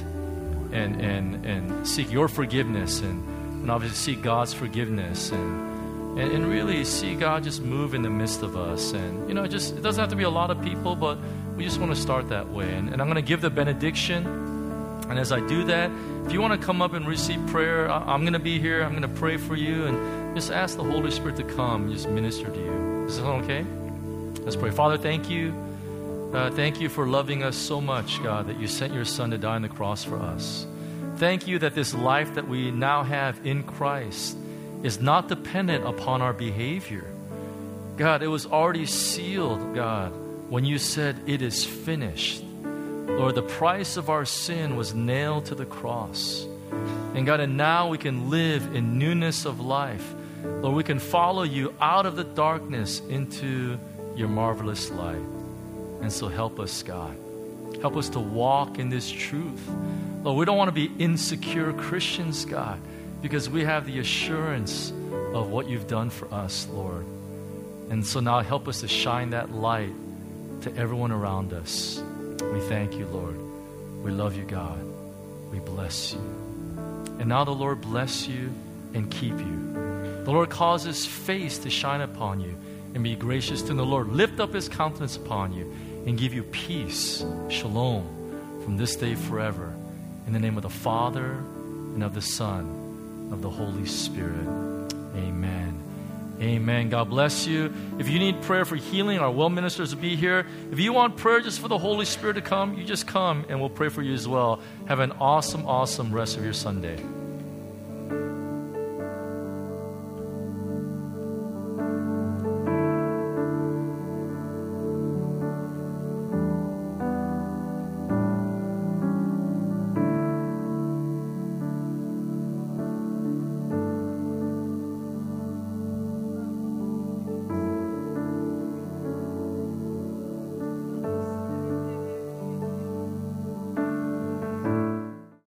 and seek your forgiveness and obviously seek God's forgiveness and really see God just move in the midst of us. And, it doesn't have to be a lot of people, but we just want to start that way. And I'm going to give the benediction. And as I do that, if you want to come up and receive prayer, I'm going to be here. I'm going to pray for you and just ask the Holy Spirit to come and just minister to you. Is this okay? Let's pray. Father, thank you. Thank you for loving us so much, God, that you sent your Son to die on the cross for us. Thank you that this life that we now have in Christ is not dependent upon our behavior. God, it was already sealed, God, when you said it is finished. Lord, the price of our sin was nailed to the cross. And God, and now we can live in newness of life. Lord, we can follow you out of the darkness into your marvelous light. And so help us, God. Help us to walk in this truth. Lord, we don't want to be insecure Christians, God, because we have the assurance of what you've done for us, Lord. And so now help us to shine that light to everyone around us. We thank you, Lord. We love you, God. We bless you. And now the Lord bless you and keep you. The Lord cause his face to shine upon you and be gracious to you. The Lord lift up his countenance upon you and give you peace, shalom, from this day forever. In the name of the Father, and of the Son, of the Holy Spirit. Amen. Amen. God bless you. If you need prayer for healing, our well ministers will be here. If you want prayer just for the Holy Spirit to come, you just come and we'll pray for you as well. Have an awesome, awesome rest of your Sunday.